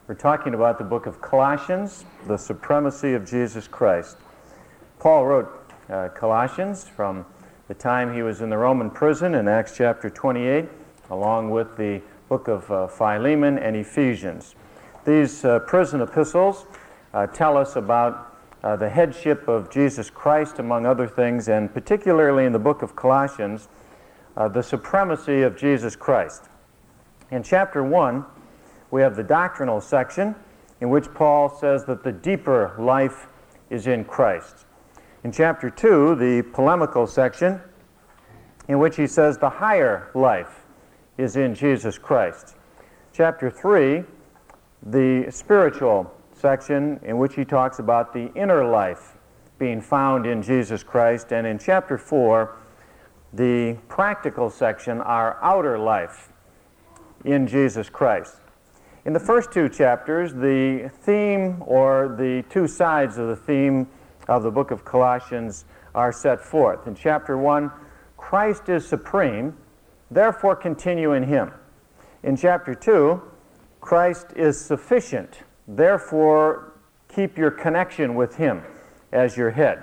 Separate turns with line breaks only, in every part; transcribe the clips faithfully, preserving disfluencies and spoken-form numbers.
We're talking about the book of Colossians, the supremacy of Jesus Christ. Paul wrote uh, Colossians from the time he was in the Roman prison in Acts chapter twenty-eight, along with the book of uh, Philemon and Ephesians. These uh, prison epistles uh, tell us about uh, the headship of Jesus Christ, among other things, and particularly in the book of Colossians, uh, the supremacy of Jesus Christ. In chapter one, we have the doctrinal section in which Paul says that the deeper life is in Christ. In chapter two, the polemical section in which he says the higher life is in Jesus Christ. Chapter three, the spiritual section in which he talks about the inner life being found in Jesus Christ. And in chapter four, the practical section, our outer life in Jesus Christ. In the first two chapters, the theme or the two sides of the theme of the book of Colossians are set forth. In chapter one, Christ is supreme, therefore continue in him. In chapter two, Christ is sufficient, therefore keep your connection with him as your head.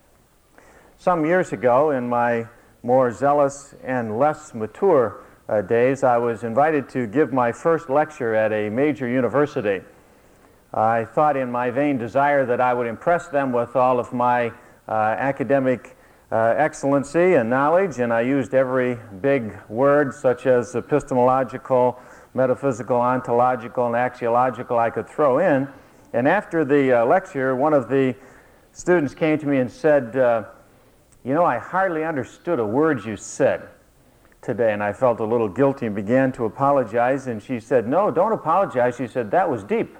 Some years ago, in my more zealous and less mature Uh, days, I was invited to give my first lecture at a major university. I thought in my vain desire that I would impress them with all of my uh, academic uh, excellency and knowledge, and I used every big word such as epistemological, metaphysical, ontological, and axiological I could throw in. And after the uh, lecture, one of the students came to me and said, uh, you know, I hardly understood a word you said today, and I felt a little guilty and began to apologize, and she said, no, don't apologize. She said, that was deep.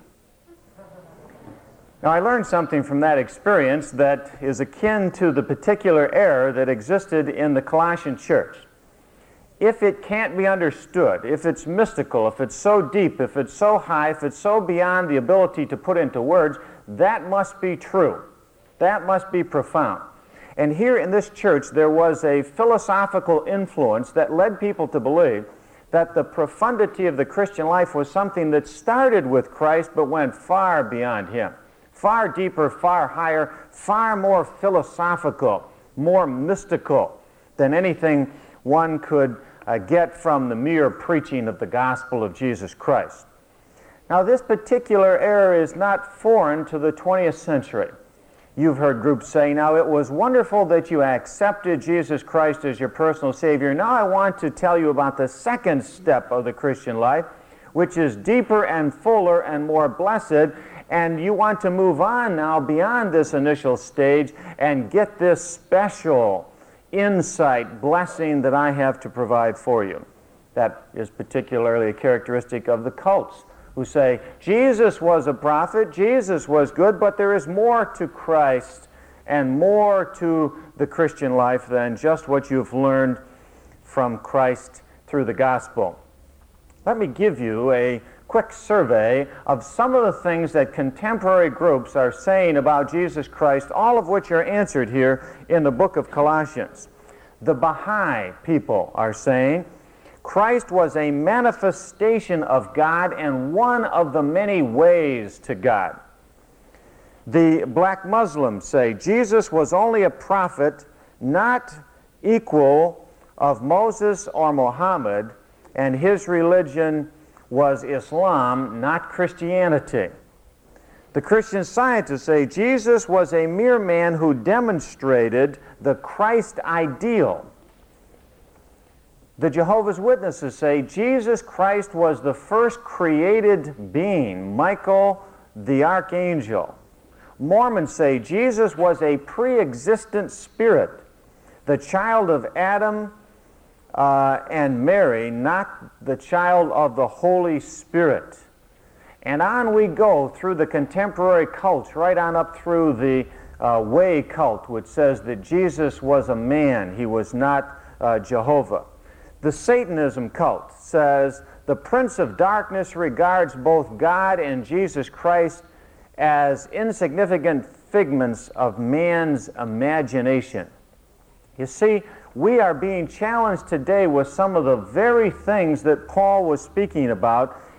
Now, I learned something from that experience that is akin to the particular error that existed in the Colossian church. If it can't be understood, if it's mystical, if it's so deep, if it's so high, if it's so beyond the ability to put into words, that must be true. That must be profound. And here in this church, there was a philosophical influence that led people to believe that the profundity of the Christian life was something that started with Christ but went far beyond him. Far deeper, far higher, far more philosophical, more mystical than anything one could uh, get from the mere preaching of the gospel of Jesus Christ. Now, this particular error is not foreign to the twentieth century. You've heard groups say, now, it was wonderful that you accepted Jesus Christ as your personal Savior. Now I want to tell you about the second step of the Christian life, which is deeper and fuller and more blessed, and you want to move on now beyond this initial stage and get this special insight, blessing that I have to provide for you. That is particularly a characteristic of the cults, who say, Jesus was a prophet, Jesus was good, but there is more to Christ and more to the Christian life than just what you've learned from Christ through the gospel. Let me give you a quick survey of some of the things that contemporary groups are saying about Jesus Christ, all of which are answered here in the book of Colossians. The Baha'i people are saying, Christ was a manifestation of God and one of the many ways to God. The black Muslims say Jesus was only a prophet, not equal of Moses or Muhammad, and his religion was Islam, not Christianity. The Christian Scientists say Jesus was a mere man who demonstrated the Christ ideal. The Jehovah's Witnesses say Jesus Christ was the first created being, Michael the archangel. Mormons say Jesus was a pre-existent spirit, the child of Adam uh, and Mary, not the child of the Holy Spirit. And on we go through the contemporary cults, right on up through the uh, Way cult, which says that Jesus was a man, he was not uh, Jehovah. The Satanism cult says the Prince of Darkness regards both God and Jesus Christ as insignificant figments of man's imagination. You see, we are being challenged today with some of the very things that Paul was speaking about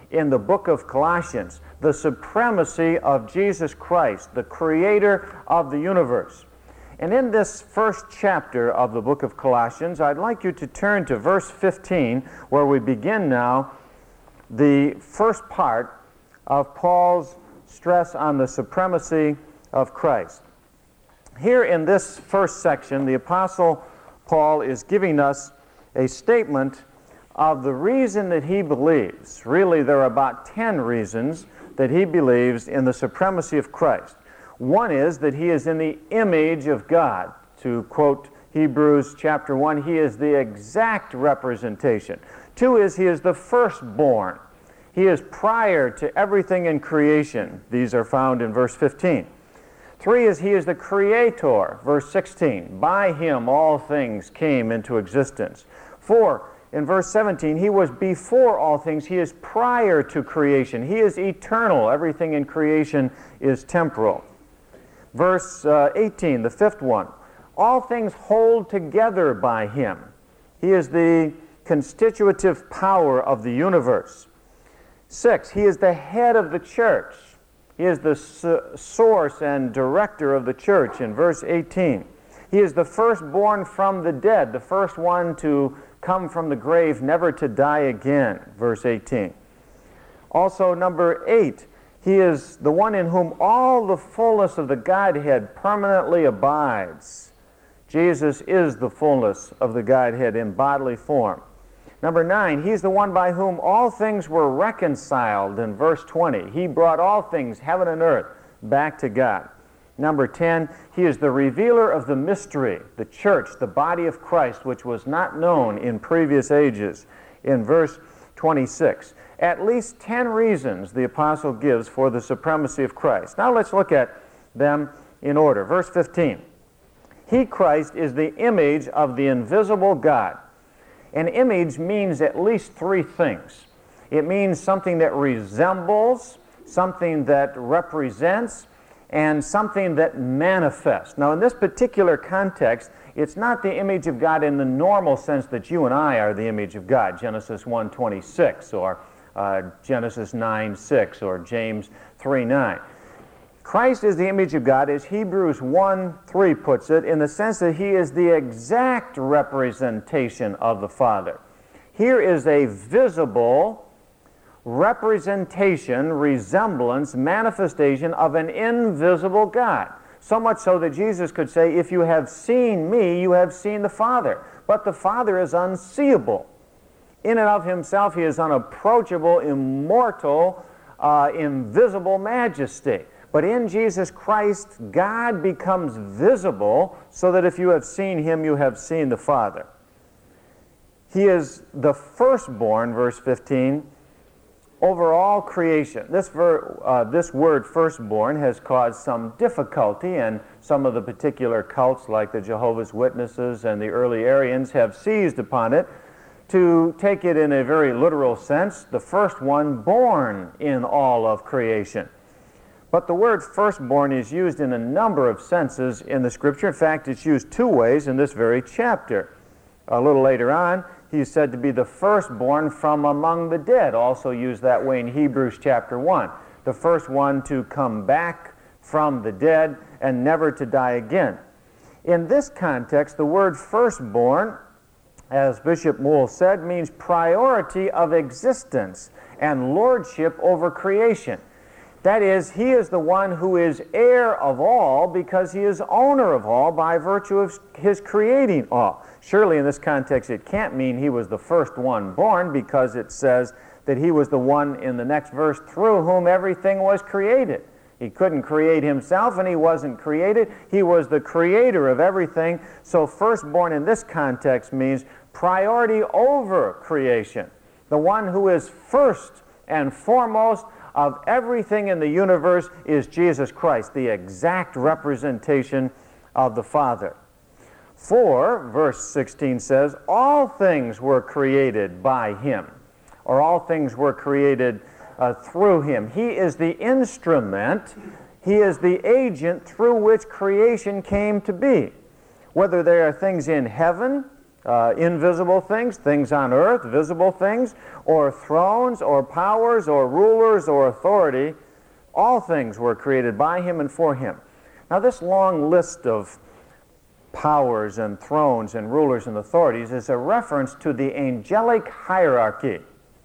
in the book of Colossians, the supremacy of Jesus Christ, the creator of the universe. And in this first chapter of the book of Colossians, I'd like you to turn to verse fifteen, where we begin now the first part of Paul's stress on the supremacy of Christ. Here in this first section, the Apostle Paul is giving us a statement of the reason that he believes. Really, there are about ten reasons that he believes in the supremacy of Christ. One is that he is in the image of God. To quote Hebrews chapter one, he is the exact representation. Two is he is the firstborn. He is prior to everything in creation. These are found in verse fifteen. Three is he is the creator, verse sixteen. By him all things came into existence. Four, in verse seventeen, he was before all things. He is prior to creation. He is eternal. Everything in creation is temporal. Verse uh, eighteen, the fifth one, all things hold together by him. He is the constitutive power of the universe. Six, he is the head of the church. He is the su- source and director of the church in verse eighteen. He is the firstborn from the dead, the first one to come from the grave, never to die again, verse eighteen. Also, number eight, he is the one in whom all the fullness of the Godhead permanently abides. Jesus is the fullness of the Godhead in bodily form. Number nine, he's the one by whom all things were reconciled in verse twenty. He brought all things, heaven and earth, back to God. Number ten, he is the revealer of the mystery, the church, the body of Christ, which was not known in previous ages, in verse twenty-six. At least ten reasons the apostle gives for the supremacy of Christ. Now let's look at them in order. Verse fifteen. He, Christ, is the image of the invisible God. An image means at least three things. It means something that resembles, something that represents, and something that manifests. Now, in this particular context, it's not the image of God in the normal sense that you and I are the image of God, Genesis one twenty-six, or uh, Genesis nine six, or James three nine. Christ is the image of God, as Hebrews one three puts it, in the sense that he is the exact representation of the Father. Here is a visible representation, resemblance, manifestation of an invisible God. So much so that Jesus could say, if you have seen me, you have seen the Father. But the Father is unseeable. In and of himself, he is unapproachable, immortal, uh, invisible majesty. But in Jesus Christ, God becomes visible so that if you have seen him, you have seen the Father. He is the firstborn, verse fifteen, over all creation. This, ver, uh, this word firstborn has caused some difficulty, and some of the particular cults like the Jehovah's Witnesses and the early Arians have seized upon it to take it in a very literal sense, the first one born in all of creation. But the word firstborn is used in a number of senses in the Scripture. In fact, it's used two ways in this very chapter. A little later on, he's said to be the firstborn from among the dead, also used that way in Hebrews chapter one. The first one to come back from the dead and never to die again. In this context, the word firstborn, as Bishop Moule said, means priority of existence and lordship over creation. That is, he is the one who is heir of all because he is owner of all by virtue of his creating all. Surely in this context it can't mean he was the first one born, because it says that he was the one in the next verse through whom everything was created. He couldn't create himself, and he wasn't created. He was the creator of everything. So firstborn in this context means priority over creation. The one who is first and foremost of everything in the universe is Jesus Christ, the exact representation of the Father. For, verse sixteen says, all things were created by him, or all things were created uh, through him. He is the instrument, he is the agent through which creation came to be. Whether there are things in heaven, uh, invisible things, things on earth, visible things, or thrones, or powers, or rulers, or authority. All things were created by him and for him. Now this long list of powers and thrones and rulers and authorities is a reference to the angelic hierarchy.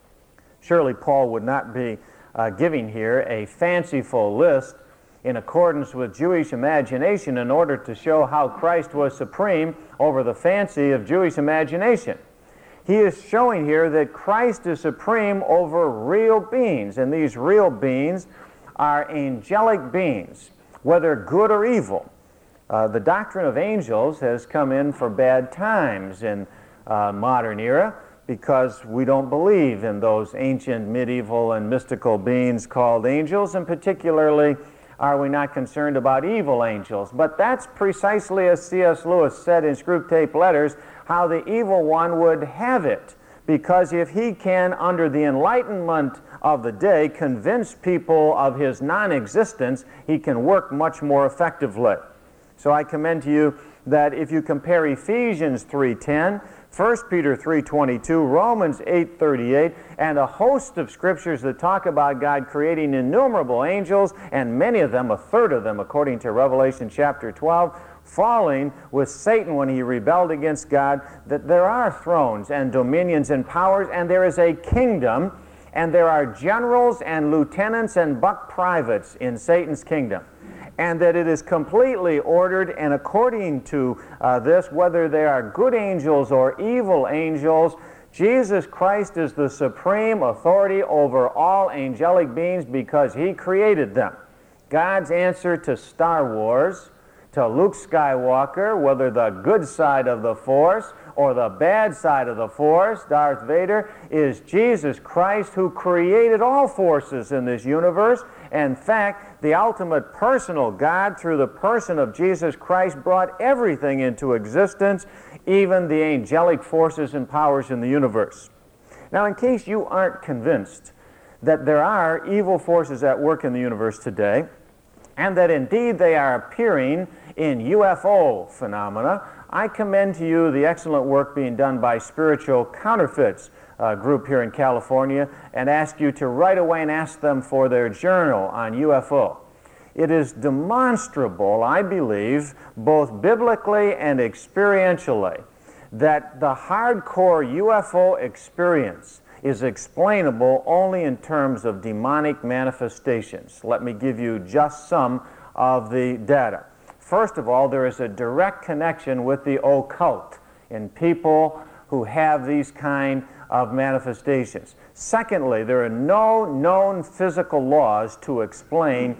Surely Paul would not be uh, giving here a fanciful list in accordance with Jewish imagination in order to show how Christ was supreme over the fancy of Jewish imagination. He is showing here that Christ is supreme over real beings, and these real beings are angelic beings, whether good or evil. Uh, the doctrine of angels has come in for bad times in uh, modern era because we don't believe in those ancient, medieval, and mystical beings called angels, and particularly are we not concerned about evil angels. But that's precisely as C S Lewis said in Screwtape Letters, how the evil one would have it. Because if he can, under the enlightenment of the day, convince people of his non-existence, he can work much more effectively. So I commend to you that if you compare Ephesians three ten, First Peter three twenty-two, Romans eight thirty-eight, and a host of scriptures that talk about God creating innumerable angels, and many of them, a third of them, according to Revelation chapter twelve, falling with Satan when he rebelled against God, that there are thrones and dominions and powers, and there is a kingdom, and there are generals and lieutenants and buck privates in Satan's kingdom. And that it is completely ordered, and according to uh, this, whether they are good angels or evil angels, Jesus Christ is the supreme authority over all angelic beings because he created them. God's answer to Star Wars, to Luke Skywalker, whether the good side of the Force or the bad side of the Force, Darth Vader, is Jesus Christ, who created all forces in this universe. In fact, the ultimate personal God, through the person of Jesus Christ, brought everything into existence, even the angelic forces and powers in the universe. Now, in case you aren't convinced that there are evil forces at work in the universe today, and that indeed they are appearing in U F O phenomena, I commend to you the excellent work being done by Spiritual Counterfeits uh, group here in California, and ask you to right away and ask them for their journal on U F O. It is demonstrable, I believe, both biblically and experientially, that the hardcore U F O experience is explainable only in terms of demonic manifestations. Let me give you just some of the data. First of all, there is a direct connection with the occult in people who have these kind of manifestations. Secondly, there are no known physical laws to explain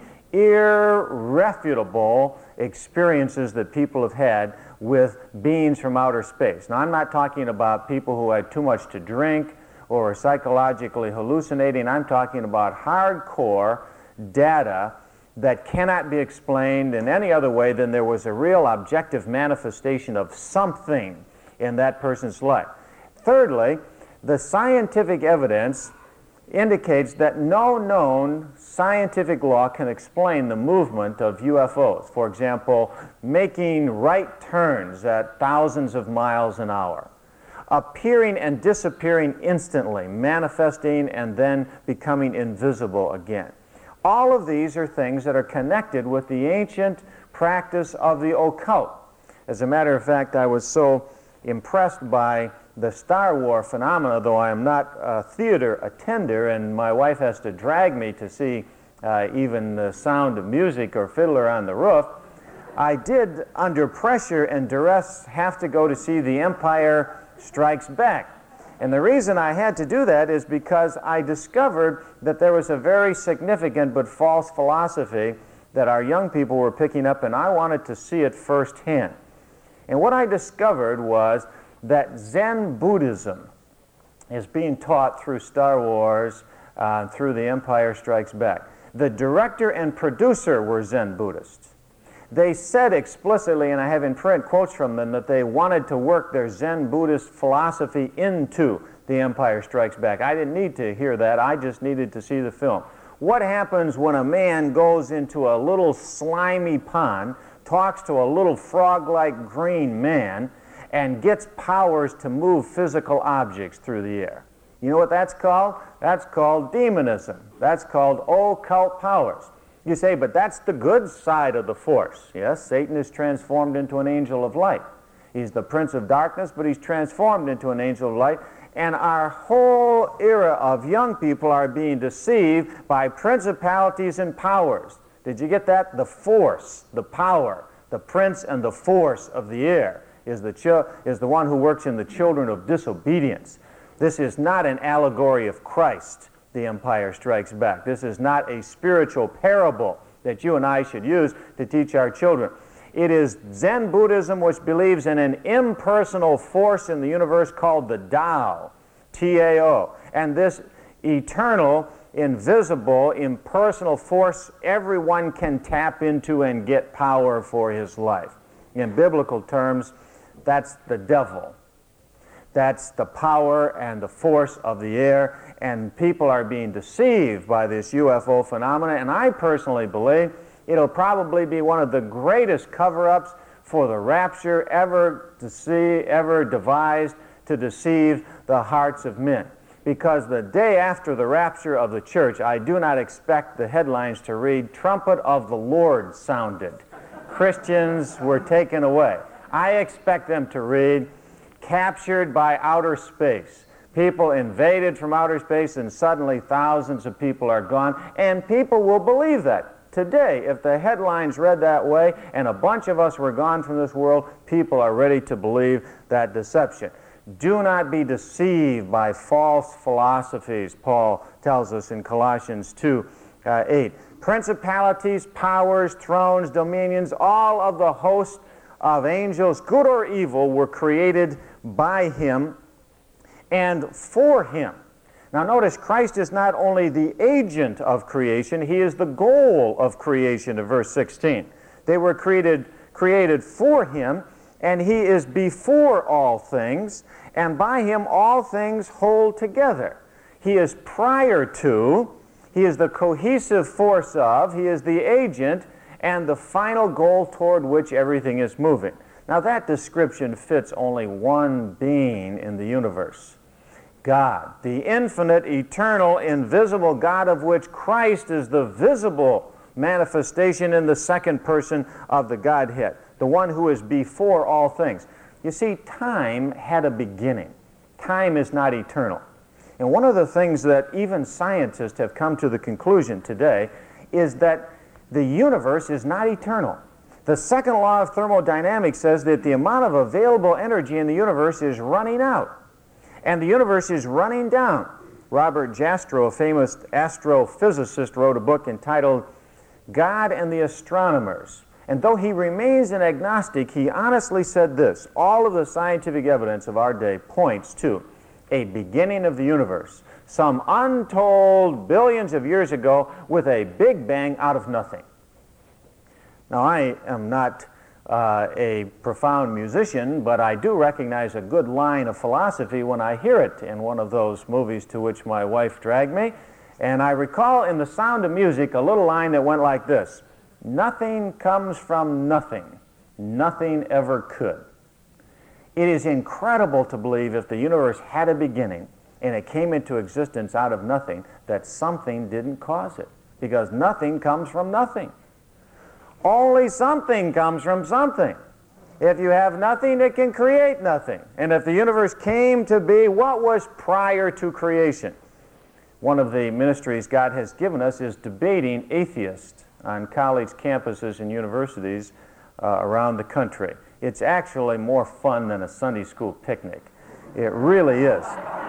irrefutable experiences that people have had with beings from outer space. Now, I'm not talking about people who had too much to drink or are psychologically hallucinating. I'm talking about hardcore data that cannot be explained in any other way than there was a real objective manifestation of something in that person's life. Thirdly, the scientific evidence indicates that no known scientific law can explain the movement of U F Os. For example, making right turns at thousands of miles an hour, appearing and disappearing instantly, manifesting and then becoming invisible again. All of these are things that are connected with the ancient practice of the occult. As a matter of fact, I was so impressed by the Star Wars phenomena, though I am not a theater attender and my wife has to drag me to see uh, even the Sound of Music or Fiddler on the Roof, I did, under pressure and duress, have to go to see The Empire Strikes Back. And the reason I had to do that is because I discovered that there was a very significant but false philosophy that our young people were picking up, and I wanted to see it firsthand. And what I discovered was that Zen Buddhism is being taught through Star Wars, uh, through The Empire Strikes Back. The director and producer were Zen Buddhists. They said explicitly, and I have in print quotes from them, that they wanted to work their Zen Buddhist philosophy into The Empire Strikes Back. I didn't need to hear that. I just needed to see the film. What happens when a man goes into a little slimy pond, talks to a little frog-like green man, and gets powers to move physical objects through the air. You know what that's called? That's called demonism. That's called occult powers. You say, but that's the good side of the force. Yes, Satan is transformed into an angel of light. He's the prince of darkness, but he's transformed into an angel of light. And our whole era of young people are being deceived by principalities and powers. Did you get that? The force, the power, the prince and the force of the air is the, ch- is the one who works in the children of disobedience. This is not an allegory of Christ, The Empire Strikes Back. This is not a spiritual parable that you and I should use to teach our children. It is Zen Buddhism, which believes in an impersonal force in the universe called the Tao, T A O. And this eternal, invisible, impersonal force everyone can tap into and get power for his life. In biblical terms, that's the devil. That's the power and the force of the air, and people are being deceived by this U F O phenomena, and I personally believe it'll probably be one of the greatest cover-ups for the rapture ever to see, ever devised to deceive the hearts of men. Because the day after the rapture of the church, I do not expect the headlines to read, "Trumpet of the Lord sounded. Christians were taken away." I expect them to read, "Captured by outer space. People invaded from outer space, and suddenly thousands of people are gone." And people will believe that. Today, if the headlines read that way and a bunch of us were gone from this world, people are ready to believe that deception. Do not be deceived by false philosophies, Paul tells us in Colossians two eight. Principalities, powers, thrones, dominions, all of the host of angels, good or evil, were created by him and for him. Now notice, Christ is not only the agent of creation, he is the goal of creation in verse sixteen. They were created, created for him, and he is before all things, and by him all things hold together. He is prior to, he is the cohesive force of, he is the agent, and the final goal toward which everything is moving. Now that description fits only one being in the universe. God, the infinite, eternal, invisible God of which Christ is the visible manifestation in the second person of the Godhead, the one who is before all things. You see, time had a beginning. Time is not eternal. And one of the things that even scientists have come to the conclusion today is that the universe is not eternal. The second law of thermodynamics says that the amount of available energy in the universe is running out. And the universe is running down. Robert Jastrow, a famous astrophysicist, wrote a book entitled God and the Astronomers. And though he remains an agnostic, he honestly said this: all of the scientific evidence of our day points to a beginning of the universe, some untold billions of years ago, with a big bang out of nothing. Now, I am not uh, a profound musician, but I do recognize a good line of philosophy when I hear it in one of those movies to which my wife dragged me. And I recall in The Sound of Music a little line that went like this: nothing comes from nothing. Nothing ever could. It is incredible to believe, if the universe had a beginning and it came into existence out of nothing, that something didn't cause it. Because nothing comes from nothing. Only something comes from something. If you have nothing, it can create nothing. And if the universe came to be, what was prior to creation? One of the ministries God has given us is debating atheists on college campuses and universities uh, around the country. It's actually more fun than a Sunday school picnic. It really is.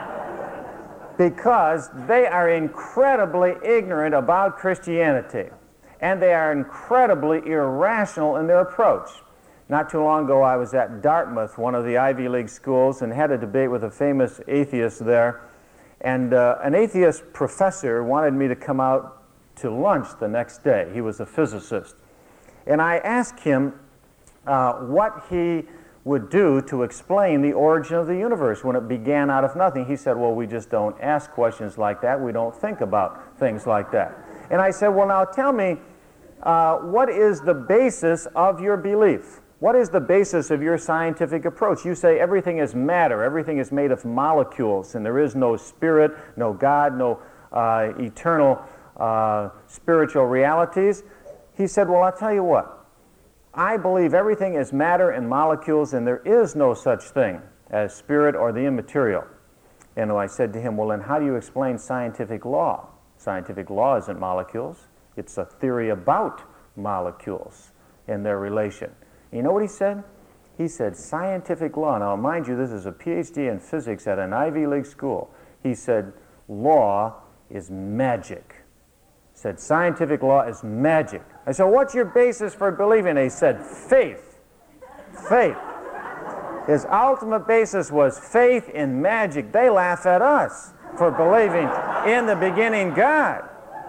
Because they are incredibly ignorant about Christianity. And they are incredibly irrational in their approach. Not too long ago, I was at Dartmouth, one of the Ivy League schools, and had a debate with a famous atheist there. And uh, an atheist professor wanted me to come out to lunch the next day. He was a physicist. And I asked him uh, what he would do to explain the origin of the universe when it began out of nothing. He said, well, we just don't ask questions like that. We don't think about things like that. And I said, well, now tell me, uh, what is the basis of your belief? What is the basis of your scientific approach? You say everything is matter, everything is made of molecules, and there is no spirit, no God, no uh, eternal uh, spiritual realities. He said, well, I'll tell you what. I believe everything is matter and molecules, and there is no such thing as spirit or the immaterial. And I said to him, well, then how do you explain scientific law? Scientific law isn't molecules. It's a theory about molecules and their relation. You know what he said? He said, scientific law. Now, mind you, this is a P H D in physics at an Ivy League school. He said, law is magic. He said, scientific law is magic. I said, what's your basis for believing? He said, faith. Faith. His ultimate basis was faith in magic. They laugh at us for believing in the beginning God.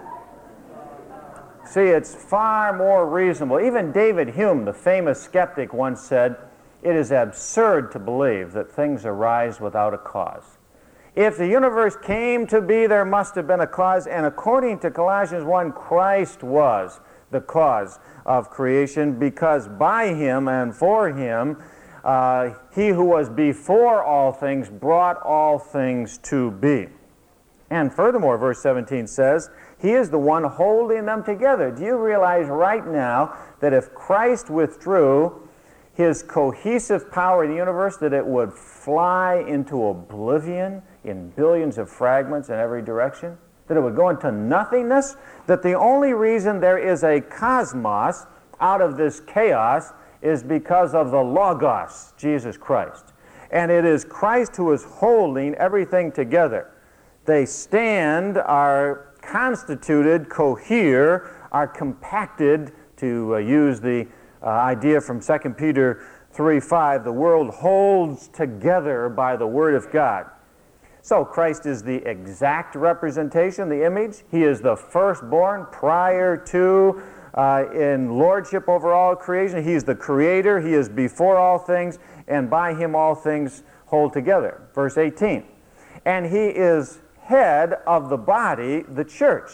See, it's far more reasonable. Even David Hume, the famous skeptic, once said, it is absurd to believe that things arise without a cause. If the universe came to be, there must have been a cause, and according to Colossians one, Christ was the cause of creation, because by him and for him, uh, he who was before all things brought all things to be. And furthermore, verse seventeen says, he is the one holding them together. Do you realize right now that if Christ withdrew his cohesive power in the universe, that it would fly into oblivion in billions of fragments in every direction? That it would go into nothingness? That the only reason there is a cosmos out of this chaos is because of the Logos, Jesus Christ. And it is Christ who is holding everything together. They stand, are constituted, cohere, are compacted, to uh, use the uh, idea from Second Peter three five, the world holds together by the Word of God. So Christ is the exact representation, the image. He is the firstborn prior to, uh, in lordship over all creation. He is the creator. He is before all things, and by him all things hold together. Verse eighteen. And he is head of the body, the church.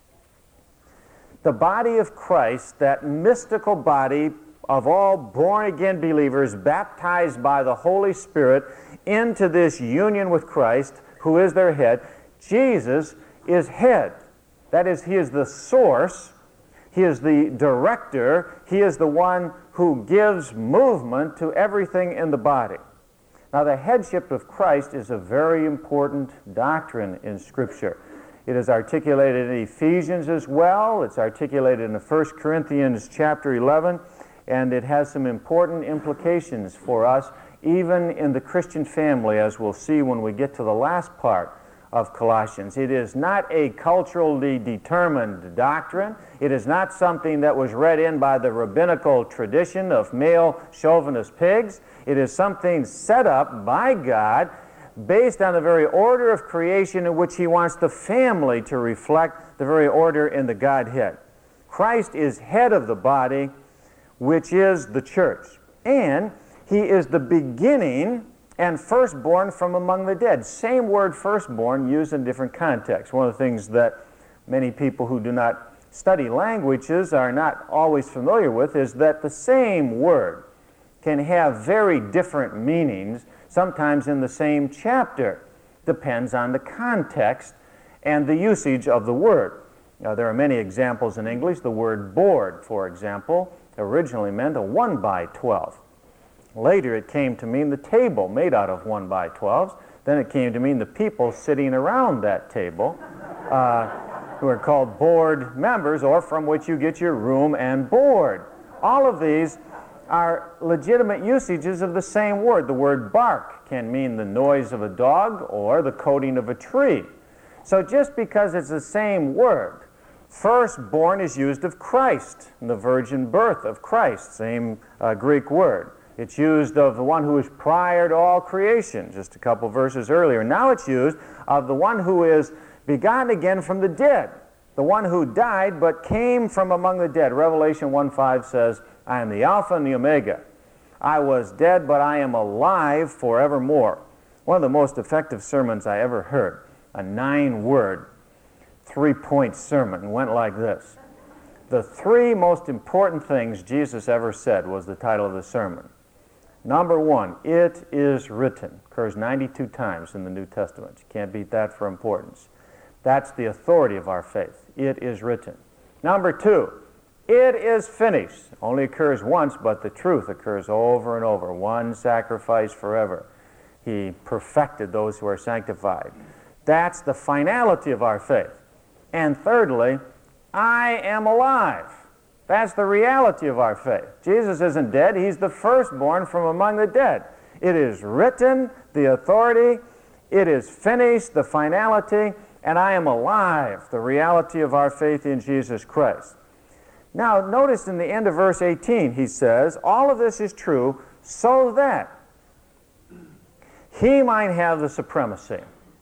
The body of Christ, that mystical body of all born-again believers baptized by the Holy Spirit into this union with Christ, who is their head. Jesus is head. That is, he is the source. He is the director. He is the one who gives movement to everything in the body. Now, the headship of Christ is a very important doctrine in Scripture. It is articulated in Ephesians as well. It's articulated in First Corinthians chapter eleven, and it has some important implications for us, even in the Christian family, as we'll see when we get to the last part of Colossians. It is not a culturally determined doctrine. It is not something that was read in by the rabbinical tradition of male chauvinist pigs. It is something set up by God based on the very order of creation in which he wants the family to reflect the very order in the Godhead. Christ is head of the body, which is the church. And he is the beginning and firstborn from among the dead. Same word firstborn used in different contexts. One of the things that many people who do not study languages are not always familiar with is that the same word can have very different meanings, sometimes in the same chapter. Depends on the context and the usage of the word. Now, there are many examples in English. The word board, for example, originally meant a one by twelve. Later it came to mean the table made out of one by twelves. Then it came to mean the people sitting around that table, uh, who are called board members, or from which you get your room and board. All of these are legitimate usages of the same word. The word bark can mean the noise of a dog or the coating of a tree. So just because it's the same word, firstborn is used of Christ, the virgin birth of Christ, same uh, Greek word. It's used of the one who is prior to all creation, just a couple verses earlier. Now it's used of the one who is begotten again from the dead, the one who died but came from among the dead. Revelation one five says, I am the Alpha and the Omega. I was dead, but I am alive forevermore. One of the most effective sermons I ever heard, a nine-word, three-point sermon, went like this. The three most important things Jesus ever said was the title of the sermon. Number one, it is written. Occurs ninety-two times in the New Testament. You can't beat that for importance. That's the authority of our faith. It is written. Number two, it is finished. Only occurs once, but the truth occurs over and over. One sacrifice forever. He perfected those who are sanctified. That's the finality of our faith. And thirdly, I am alive. That's the reality of our faith. Jesus isn't dead. He's the firstborn from among the dead. It is written, the authority. It is finished, the finality. And I am alive, the reality of our faith in Jesus Christ. Now, notice in the end of verse eighteen, he says, all of this is true so that he might have the supremacy,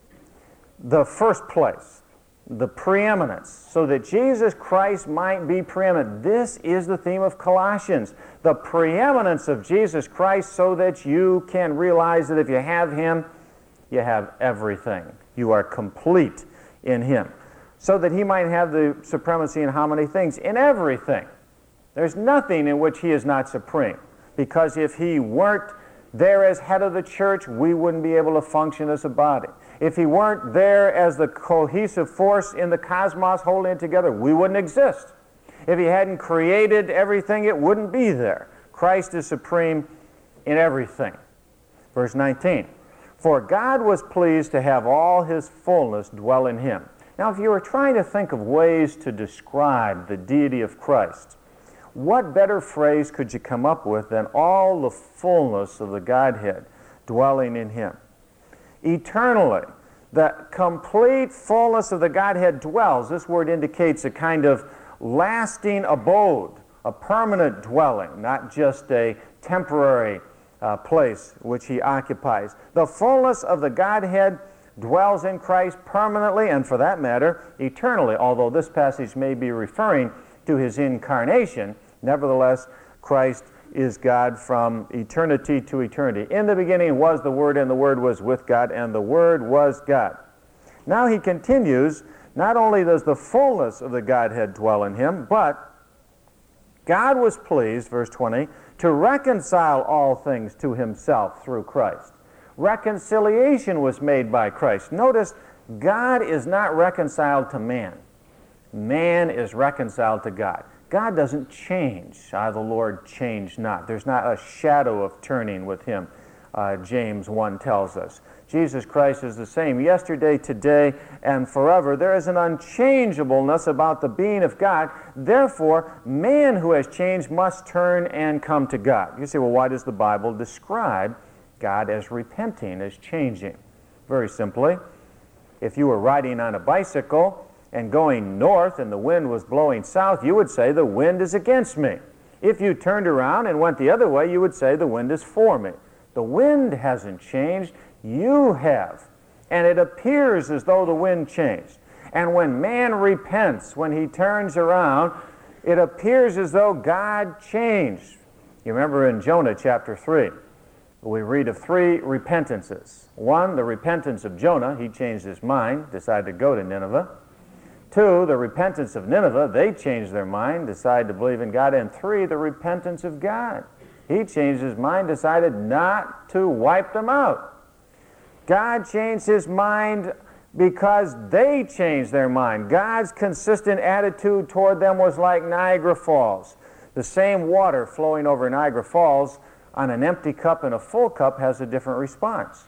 the first place, the preeminence, so that Jesus Christ might be preeminent. This is the theme of Colossians, the preeminence of Jesus Christ, so that you can realize that if you have him, you have everything. You are complete in him. So that he might have the supremacy in how many things? In everything. There's nothing in which he is not supreme. Because if he weren't there as head of the church, we wouldn't be able to function as a body. If he weren't there as the cohesive force in the cosmos holding it together, we wouldn't exist. If he hadn't created everything, it wouldn't be there. Christ is supreme in everything. Verse nineteen, for God was pleased to have all his fullness dwell in him. Now, if you were trying to think of ways to describe the deity of Christ, what better phrase could you come up with than all the fullness of the Godhead dwelling in him? Eternally, the complete fullness of the Godhead dwells. This word indicates a kind of lasting abode, a permanent dwelling, not just a temporary uh, place which he occupies. The fullness of the Godhead dwells in Christ permanently and, for that matter, eternally. Although this passage may be referring to his incarnation, nevertheless, Christ is God from eternity to eternity. In the beginning was the Word, and the Word was with God, and the Word was God. Now he continues, not only does the fullness of the Godhead dwell in him, but God was pleased, verse twenty, to reconcile all things to himself through Christ. Reconciliation was made by Christ. Notice, God is not reconciled to man. Man is reconciled to God. God doesn't change. I, the Lord, change not. There's not a shadow of turning with him, uh, James one tells us. Jesus Christ is the same yesterday, today, and forever. There is an unchangeableness about the being of God. Therefore, man who has changed must turn and come to God. You say, well, why does the Bible describe God as repenting, as changing? Very simply, if you were riding on a bicycle and going north and the wind was blowing south, you would say the wind is against me. If you turned around and went the other way, you would say the wind is for me. The wind hasn't changed, you have. And it appears as though the wind changed. And when man repents, when he turns around, it appears as though God changed. You remember in Jonah chapter three, we read of three repentances. One, the repentance of Jonah. He changed his mind, decided to go to Nineveh. Two, the repentance of Nineveh. They changed their mind, decided to believe in God. And three, the repentance of God. He changed his mind, decided not to wipe them out. God changed his mind because they changed their mind. God's consistent attitude toward them was like Niagara Falls. The same water flowing over Niagara Falls on an empty cup and a full cup has a different response.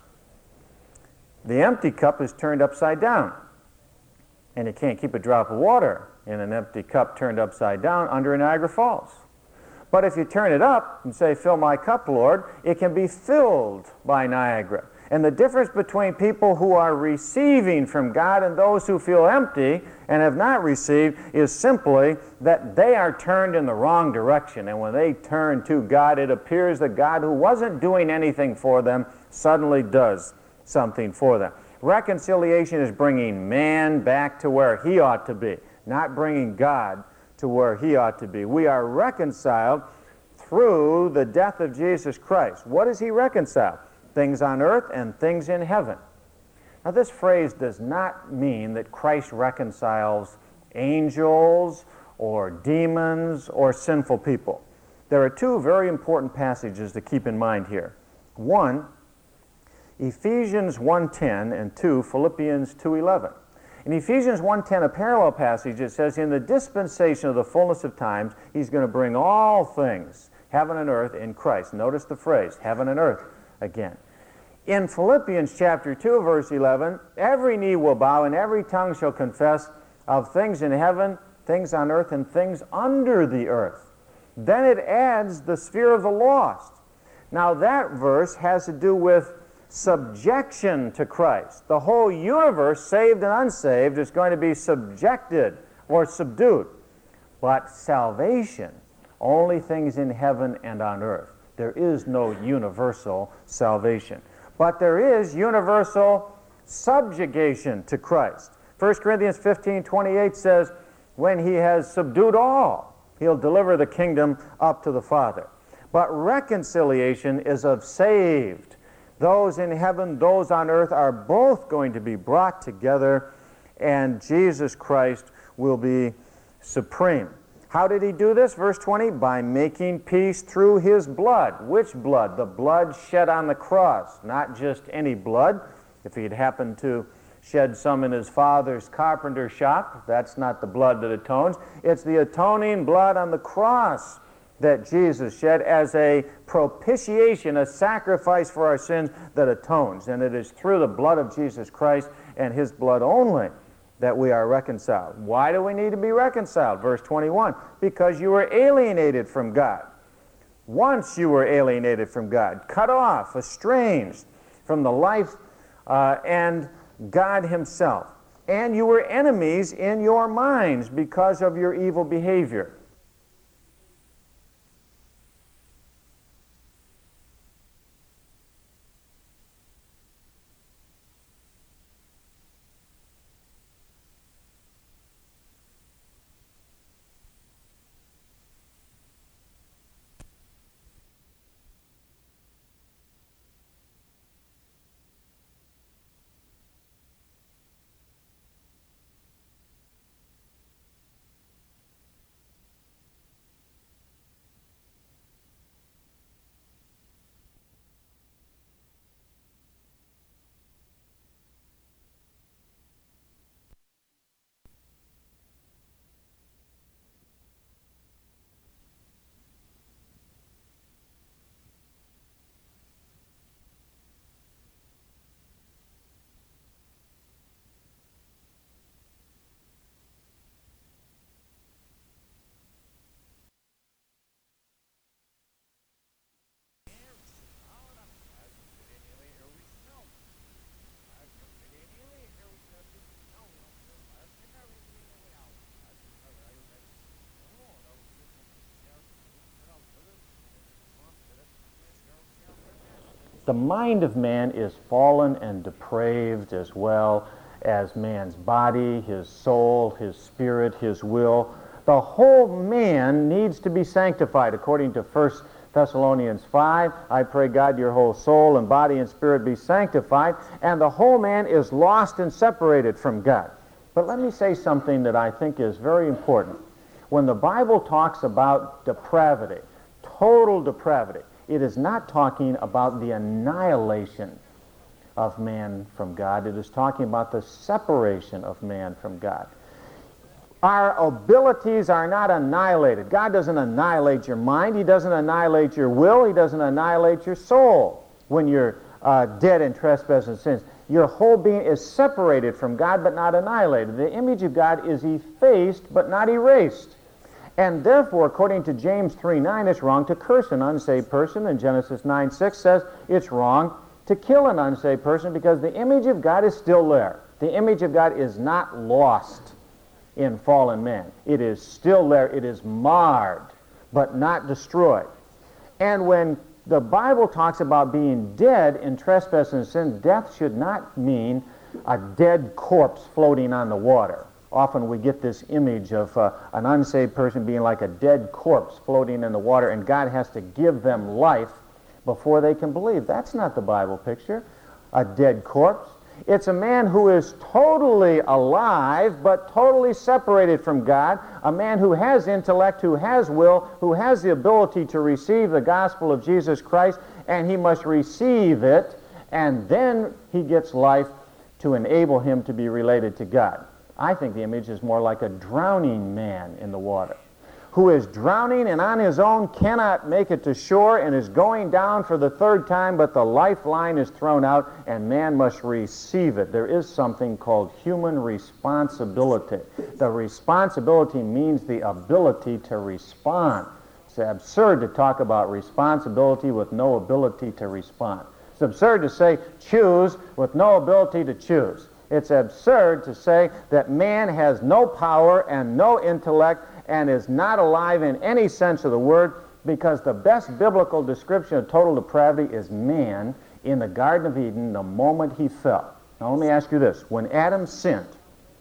The empty cup is turned upside down, and you can't keep a drop of water in an empty cup turned upside down under Niagara Falls. But if you turn it up and say, fill my cup, Lord, it can be filled by Niagara. And the difference between people who are receiving from God and those who feel empty and have not received is simply that they are turned in the wrong direction. And when they turn to God, it appears that God, who wasn't doing anything for them, suddenly does something for them. Reconciliation is bringing man back to where he ought to be, not bringing God to where he ought to be. We are reconciled through the death of Jesus Christ. What does he reconcile? Things on earth and things in heaven. Now, this phrase does not mean that Christ reconciles angels or demons or sinful people. There are two very important passages to keep in mind here. One, Ephesians one ten, and two, Philippians two eleven. In Ephesians one ten, a parallel passage, it says, in the dispensation of the fullness of times, he's going to bring all things, heaven and earth, in Christ. Notice the phrase, heaven and earth, again. In Philippians chapter two, verse eleven, every knee will bow and every tongue shall confess of things in heaven, things on earth, and things under the earth. Then it adds the sphere of the lost. Now that verse has to do with subjection to Christ. The whole universe, saved and unsaved, is going to be subjected or subdued. But salvation, only things in heaven and on earth. There is no universal salvation. But there is universal subjugation to Christ. First Corinthians fifteen twenty-eight says, when he has subdued all, he'll deliver the kingdom up to the Father. But reconciliation is of saved. Those in heaven, those on earth are both going to be brought together, and Jesus Christ will be supreme. How did he do this? Verse twenty, by making peace through his blood. Which blood? The blood shed on the cross, not just any blood. If he'd happened to shed some in his father's carpenter shop, that's not the blood that atones. It's the atoning blood on the cross that Jesus shed as a propitiation, a sacrifice for our sins that atones. And it is through the blood of Jesus Christ and his blood only that we are reconciled. Why do we need to be reconciled? Verse twenty-one, because you were alienated from God. Once you were alienated from God, cut off, estranged from the life uh, and God himself. And you were enemies in your minds because of your evil behavior. The mind of man is fallen and depraved, as well as man's body, his soul, his spirit, his will. The whole man needs to be sanctified. According to First Thessalonians five, I pray God your whole soul and body and spirit be sanctified, and the whole man is lost and separated from God. But let me say something that I think is very important. When the Bible talks about depravity, total depravity, it is not talking about the annihilation of man from God. It is talking about the separation of man from God. Our abilities are not annihilated. God doesn't annihilate your mind. He doesn't annihilate your will. He doesn't annihilate your soul when you're uh, dead in trespass and sins. Your whole being is separated from God but not annihilated. The image of God is effaced but not erased. And therefore, according to James three nine, it's wrong to curse an unsaved person. And Genesis nine six says it's wrong to kill an unsaved person because the image of God is still there. The image of God is not lost in fallen man. It is still there. It is marred, but not destroyed. And when the Bible talks about being dead in trespass and sin, death should not mean a dead corpse floating on the water. Often we get this image of uh, an unsaved person being like a dead corpse floating in the water, and God has to give them life before they can believe. That's not the Bible picture, a dead corpse. It's a man who is totally alive, but totally separated from God, a man who has intellect, who has will, who has the ability to receive the gospel of Jesus Christ, and he must receive it, and then he gets life to enable him to be related to God. I think the image is more like a drowning man in the water, who is drowning and on his own cannot make it to shore and is going down for the third time, but the lifeline is thrown out and man must receive it. There is something called human responsibility. The responsibility means the ability to respond. It's absurd to talk about responsibility with no ability to respond. It's absurd to say choose with no ability to choose. It's absurd to say that man has no power and no intellect and is not alive in any sense of the word, because the best biblical description of total depravity is man in the Garden of Eden the moment he fell. Now let me ask you this. When Adam sinned,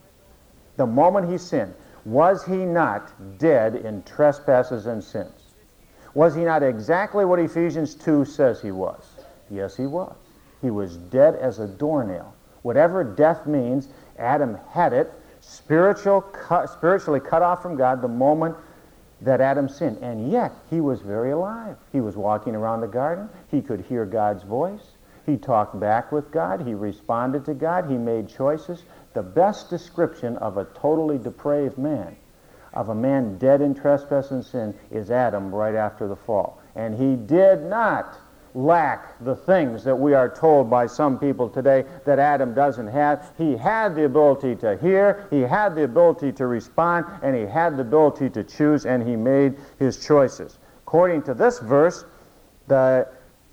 the moment he sinned, was he not dead in trespasses and sins? Was he not exactly what Ephesians two says he was? Yes, he was. He was dead as a doornail. Whatever death means, Adam had it, spiritual, cut, spiritually cut off from God the moment that Adam sinned. And yet, he was very alive. He was walking around the garden. He could hear God's voice. He talked back with God. He responded to God. He made choices. The best description of a totally depraved man, of a man dead in trespass and sin, is Adam right after the fall. And he did not lack the things that we are told by some people today that Adam doesn't have. He had the ability to hear, he had the ability to respond, and he had the ability to choose, and he made his choices. According to this verse, the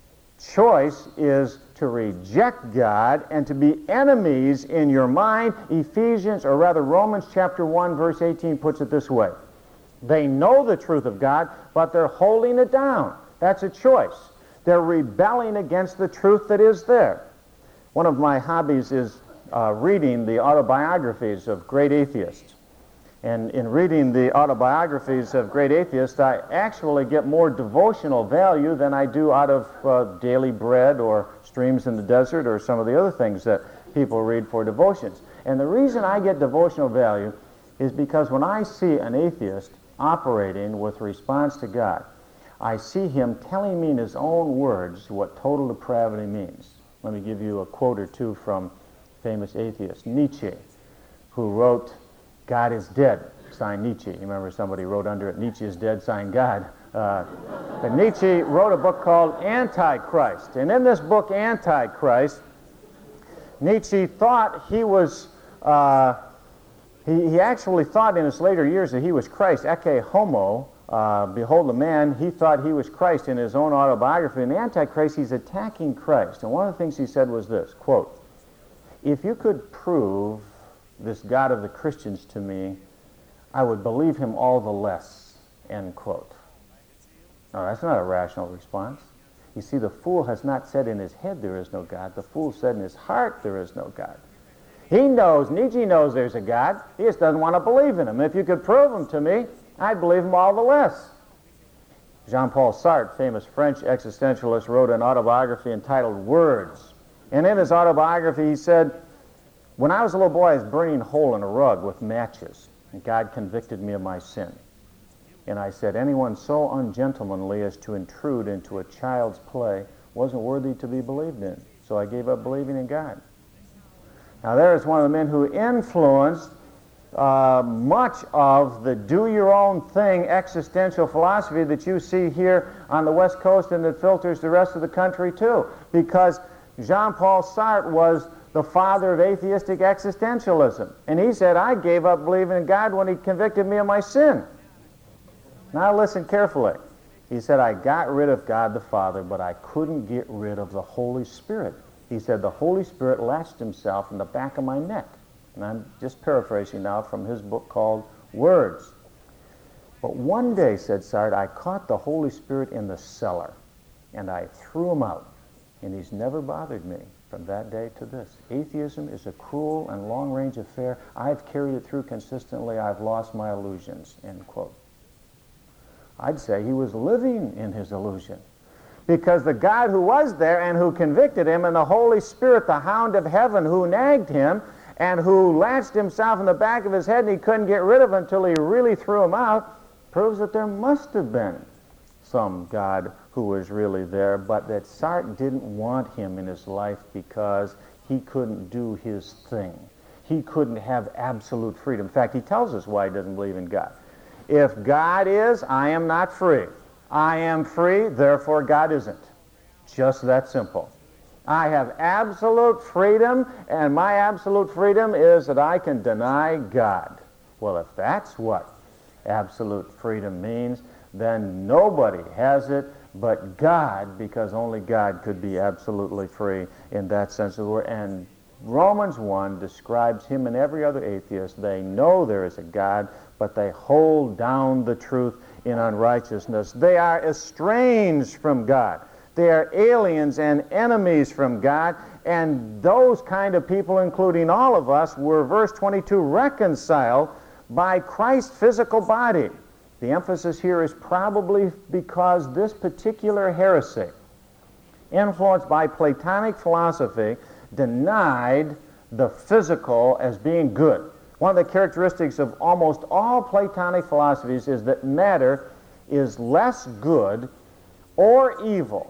choice is to reject God and to be enemies in your mind. Ephesians, or rather Romans chapter one, verse eighteen puts it this way. They know the truth of God, but they're holding it down. That's a choice. They're rebelling against the truth that is there. One of my hobbies is uh, reading the autobiographies of great atheists. And in reading the autobiographies of great atheists, I actually get more devotional value than I do out of uh, Daily Bread or Streams in the Desert or some of the other things that people read for devotions. And the reason I get devotional value is because when I see an atheist operating with response to God, I see him telling me in his own words what total depravity means. Let me give you a quote or two from famous atheist Nietzsche, who wrote, "God is dead," signed Nietzsche. You remember somebody wrote under it, "Nietzsche is dead," signed God. Uh, but Nietzsche wrote a book called Antichrist. And in this book, Antichrist, Nietzsche thought he was, uh, he, he actually thought in his later years that he was Christ, ecce homo, Uh, behold the man. He thought he was Christ in his own autobiography. In the Antichrist, he's attacking Christ. And one of the things he said was this, quote, "If you could prove this God of the Christians to me, I would believe him all the less," end quote. Now, that's not a rational response. You see, the fool has not said in his head there is no God. The fool said in his heart there is no God. He knows, Nietzsche knows there's a God. He just doesn't want to believe in him. If you could prove him to me, I'd believe him all the less. Jean-Paul Sartre, famous French existentialist, wrote an autobiography entitled Words. And in his autobiography he said, "When I was a little boy, I was burning a hole in a rug with matches, and God convicted me of my sin. And I said, anyone so ungentlemanly as to intrude into a child's play wasn't worthy to be believed in. So I gave up believing in God." Now there is one of the men who influenced Uh, much of the do-your-own-thing existential philosophy that you see here on the West Coast and that filters the rest of the country too, because Jean-Paul Sartre was the father of atheistic existentialism. And he said, I gave up believing in God when he convicted me of my sin. Now listen carefully. He said, I got rid of God the Father, but I couldn't get rid of the Holy Spirit. He said, the Holy Spirit latched himself in the back of my neck. And I'm just paraphrasing now from his book called Words. But one day, said Sartre, I caught the Holy Spirit in the cellar, and I threw him out, and he's never bothered me from that day to this. Atheism is a cruel and long-range affair. I've carried it through consistently. I've lost my illusions, end quote. I'd say he was living in his illusion. because the God who was there and who convicted him, and the Holy Spirit, the hound of heaven, who nagged him and who latched himself in the back of his head and he couldn't get rid of him until he really threw him out, proves that there must have been some God who was really there, but that Sartre didn't want him in his life because he couldn't do his thing. He couldn't have absolute freedom. In fact, he tells us why he doesn't believe in God. If God is, I am not free. I am free, therefore God isn't. Just that simple. I have absolute freedom, and my absolute freedom is that I can deny God. Well, if that's what absolute freedom means, then nobody has it but God, because only God could be absolutely free in that sense of the word. And Romans one describes him and every other atheist. They know there is a God, but they hold down the truth in unrighteousness. They are estranged from God. They are aliens and enemies from God, and those kind of people, including all of us, were, verse twenty-two, reconciled by Christ's physical body. The emphasis here is probably because this particular heresy, influenced by Platonic philosophy, denied the physical as being good. One of the characteristics of almost all Platonic philosophies is that matter is less good or evil,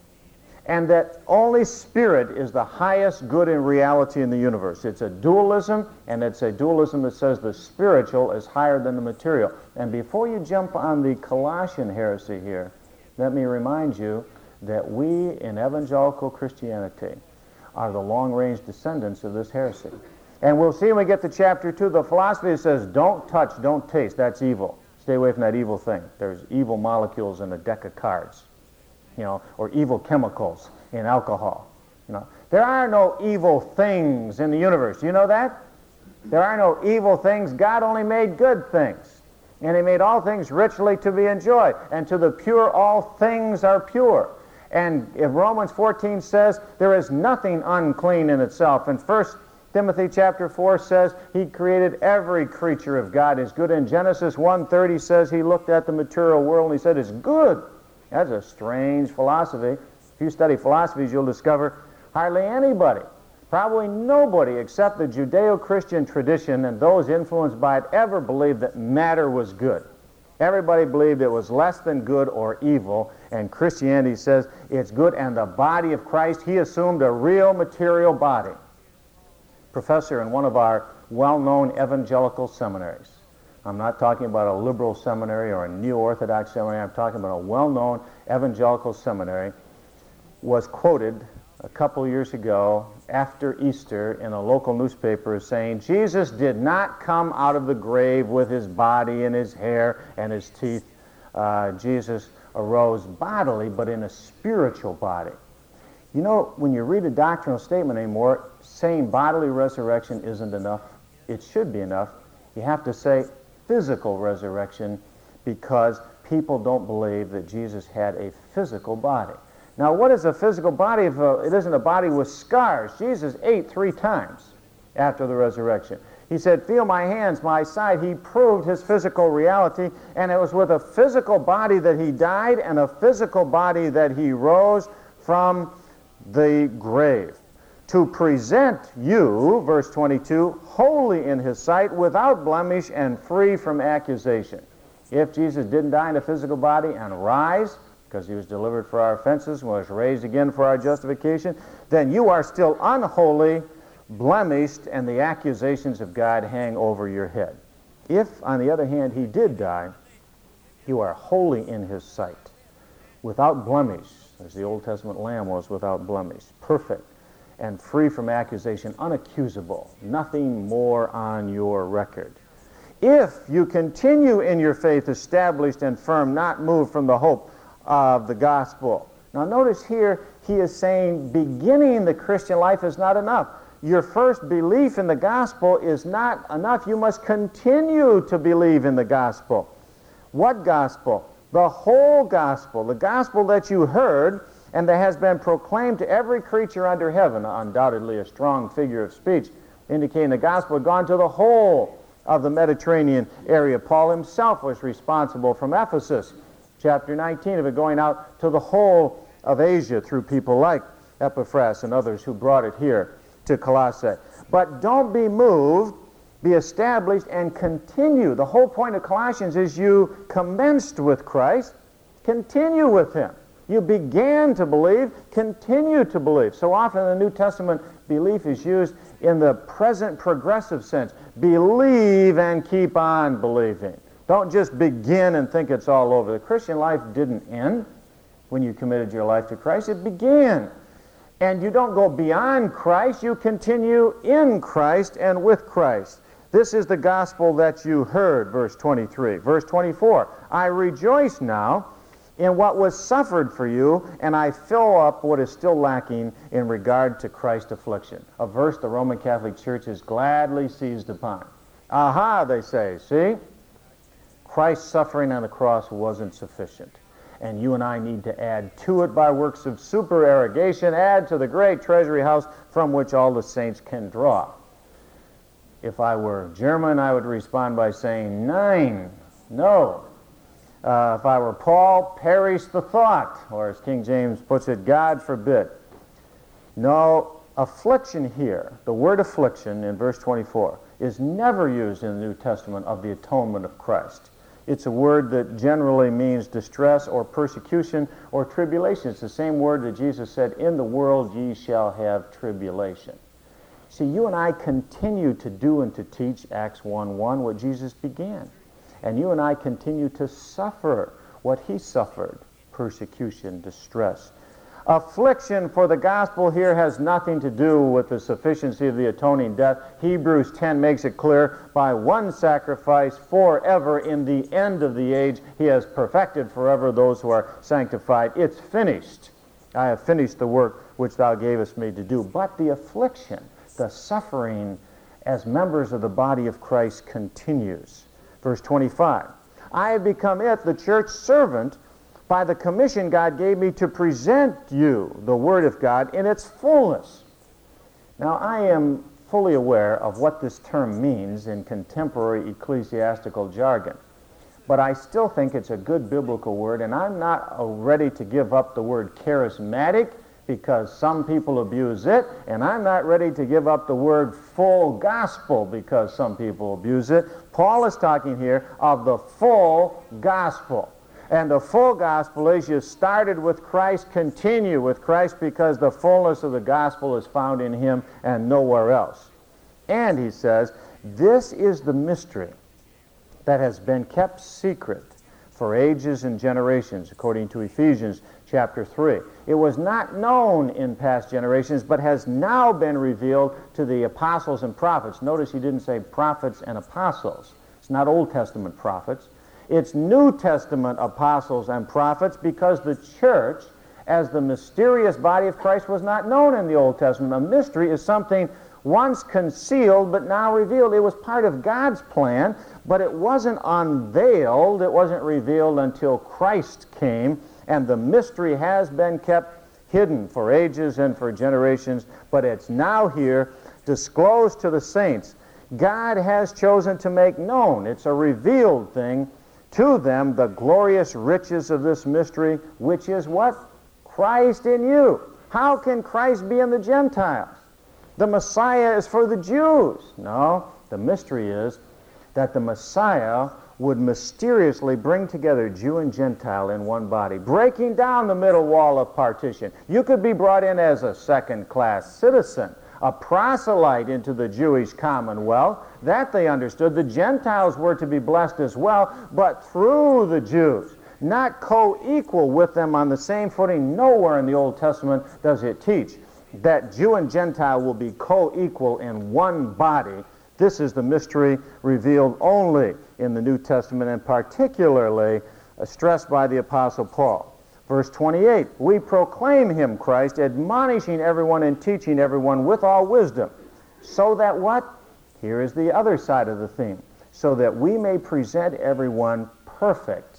and that only spirit is the highest good in reality in the universe. It's a dualism, and it's a dualism that says the spiritual is higher than the material. And before you jump on the Colossian heresy here, let me remind you that we in evangelical Christianity are the long-range descendants of this heresy. And we'll see when we get to chapter two, the philosophy that says, don't touch, don't taste, that's evil. Stay away from that evil thing. There's evil molecules in a deck of cards, you know, or evil chemicals in alcohol. You know, there are no evil things in the universe. You know that? There are no evil things. God only made good things. And he made all things richly to be enjoyed. And to the pure, all things are pure. And if Romans fourteen says there is nothing unclean in itself, and First Timothy chapter four says he created every creature of God as good. In Genesis one thirty says he looked at the material world and he said it's good. That's a strange philosophy. If you study philosophies, you'll discover hardly anybody, probably nobody except the Judeo-Christian tradition and those influenced by it ever believed that matter was good. Everybody believed it was less than good or evil, and Christianity says it's good, and the body of Christ, he assumed a real material body. Professor in one of our well-known evangelical seminaries, I'm not talking about a liberal seminary or a neo-Orthodox seminary, I'm talking about a well-known evangelical seminary, was quoted a couple years ago after Easter in a local newspaper saying Jesus did not come out of the grave with his body and his hair and his teeth. Uh, Jesus arose bodily, but in a spiritual body. You know, when you read a doctrinal statement anymore, saying bodily resurrection isn't enough. It should be enough. You have to say physical resurrection, because people don't believe that Jesus had a physical body. Now, what is a physical body if uh, it isn't a body with scars? Jesus ate three times after the resurrection. He said, feel my hands, my side. He proved his physical reality, and it was with a physical body that he died and a physical body that he rose from the grave, to present you, verse twenty-two, holy in his sight, without blemish and free from accusation. If Jesus didn't die in a physical body and rise, because he was delivered for our offenses and was raised again for our justification, then you are still unholy, blemished, and the accusations of God hang over your head. If, on the other hand, he did die, you are holy in his sight, without blemish, as the Old Testament lamb was without blemish, perfect and free from accusation, unaccusable, nothing more on your record. If you continue in your faith, established and firm, not moved from the hope of the gospel. Now notice here, he is saying beginning the Christian life is not enough. Your first belief in the gospel is not enough. You must continue to believe in the gospel. What gospel? The whole gospel, the gospel that you heard and that has been proclaimed to every creature under heaven, undoubtedly a strong figure of speech, indicating the gospel had gone to the whole of the Mediterranean area. Paul himself was responsible from Ephesus, chapter nineteen, of it going out to the whole of Asia through people like Epaphras and others who brought it here to Colossae. But don't be moved, be established, and continue. The whole point of Colossians is you commenced with Christ, continue with Him. You began to believe, continue to believe. So often in the New Testament, belief is used in the present progressive sense. Believe and keep on believing. Don't just begin and think it's all over. The Christian life didn't end when you committed your life to Christ. It began. And you don't go beyond Christ. You continue in Christ and with Christ. This is the gospel that you heard, verse twenty-three. Verse twenty-four, I rejoice now in what was suffered for you, and I fill up what is still lacking in regard to Christ's affliction. A verse the Roman Catholic Church has gladly seized upon. Aha, they say, see? Christ's suffering on the cross wasn't sufficient. And you and I need to add to it by works of supererogation, add to the great treasury house from which all the saints can draw. If I were German, I would respond by saying, nine, no. Uh, if I were Paul, perish the thought, or as King James puts it, God forbid. No, affliction here, the word affliction in verse twenty-four, is never used in the New Testament of the atonement of Christ. It's a word that generally means distress or persecution or tribulation. It's the same word that Jesus said, in the world ye shall have tribulation. See, you and I continue to do and to teach, Acts one one, what Jesus began. And you and I continue to suffer what He suffered, persecution, distress. Affliction for the gospel here has nothing to do with the sufficiency of the atoning death. Hebrews ten makes it clear, by one sacrifice forever in the end of the age, He has perfected forever those who are sanctified. It's finished. I have finished the work which Thou gavest me to do. But the affliction, the suffering as members of the body of Christ continues. Verse twenty-five, I have become it, the church servant, by the commission God gave me to present you the Word of God in its fullness. Now, I am fully aware of what this term means in contemporary ecclesiastical jargon, but I still think it's a good biblical word, and I'm not ready to give up the word charismatic because some people abuse it, and I'm not ready to give up the word full gospel because some people abuse it. Paul is talking here of the full gospel. And the full gospel is you started with Christ, continue with Christ, because the fullness of the gospel is found in Him and nowhere else. And he says, this is the mystery that has been kept secret for ages and generations, according to Ephesians chapter three. It was not known in past generations, but has now been revealed to the apostles and prophets. Notice he didn't say prophets and apostles. It's not Old Testament prophets. It's New Testament apostles and prophets, because the church, as the mysterious body of Christ, was not known in the Old Testament. A mystery is something once concealed but now revealed. It was part of God's plan, but it wasn't unveiled, it wasn't revealed until Christ came, and the mystery has been kept hidden for ages and for generations, but it's now here, disclosed to the saints. God has chosen to make known, it's a revealed thing, to them the glorious riches of this mystery, which is what? Christ in you. How can Christ be in the Gentiles? The Messiah is for the Jews. No, the mystery is that the Messiah would mysteriously bring together Jew and Gentile in one body, breaking down the middle wall of partition. You could be brought in as a second-class citizen, a proselyte into the Jewish commonwealth. That they understood. The Gentiles were to be blessed as well, but through the Jews, not co-equal with them on the same footing. Nowhere in the Old Testament does it teach that Jew and Gentile will be co-equal in one body. This is the mystery revealed only in the New Testament, and particularly uh, stressed by the Apostle Paul. Verse twenty-eight, we proclaim him, Christ, admonishing everyone and teaching everyone with all wisdom, so that what? Here is the other side of the theme. So that we may present everyone perfect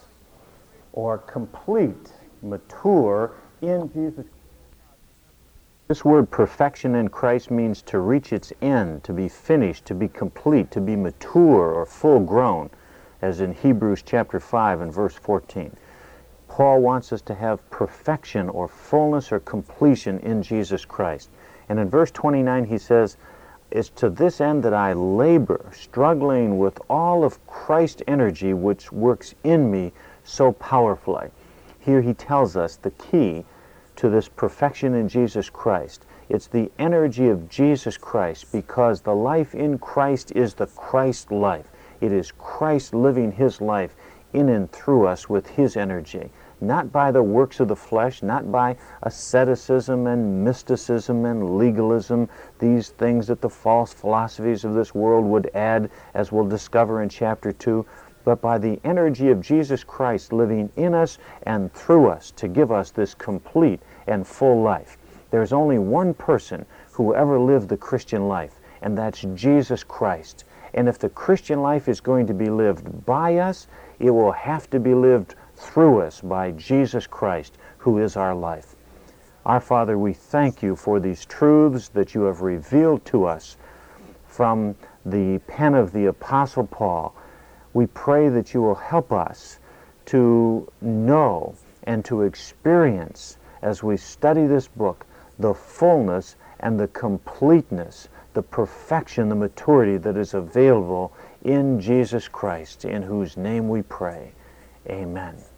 or complete, mature in Jesus. This word perfection in Christ means to reach its end, to be finished, to be complete, to be mature or full grown, as in Hebrews chapter five and verse fourteen. Paul wants us to have perfection or fullness or completion in Jesus Christ. And in verse twenty-nine he says, "It's to this end that I labor, struggling with all of Christ's energy which works in me so powerfully." Here he tells us the key to this perfection in Jesus Christ. It's the energy of Jesus Christ, because the life in Christ is the Christ life. It is Christ living his life in and through us with his energy, not by the works of the flesh, not by asceticism and mysticism and legalism, these things that the false philosophies of this world would add, as we'll discover in chapter two, but by the energy of Jesus Christ living in us and through us to give us this complete and full life. There's only one person who ever lived the Christian life, and that's Jesus Christ. And if the Christian life is going to be lived by us, it will have to be lived through us by Jesus Christ, who is our life. Our Father, we thank you for these truths that you have revealed to us from the pen of the Apostle Paul. We pray that you will help us to know and to experience, as we study this book, the fullness and the completeness, the perfection, the maturity that is available in Jesus Christ, in whose name we pray. Amen.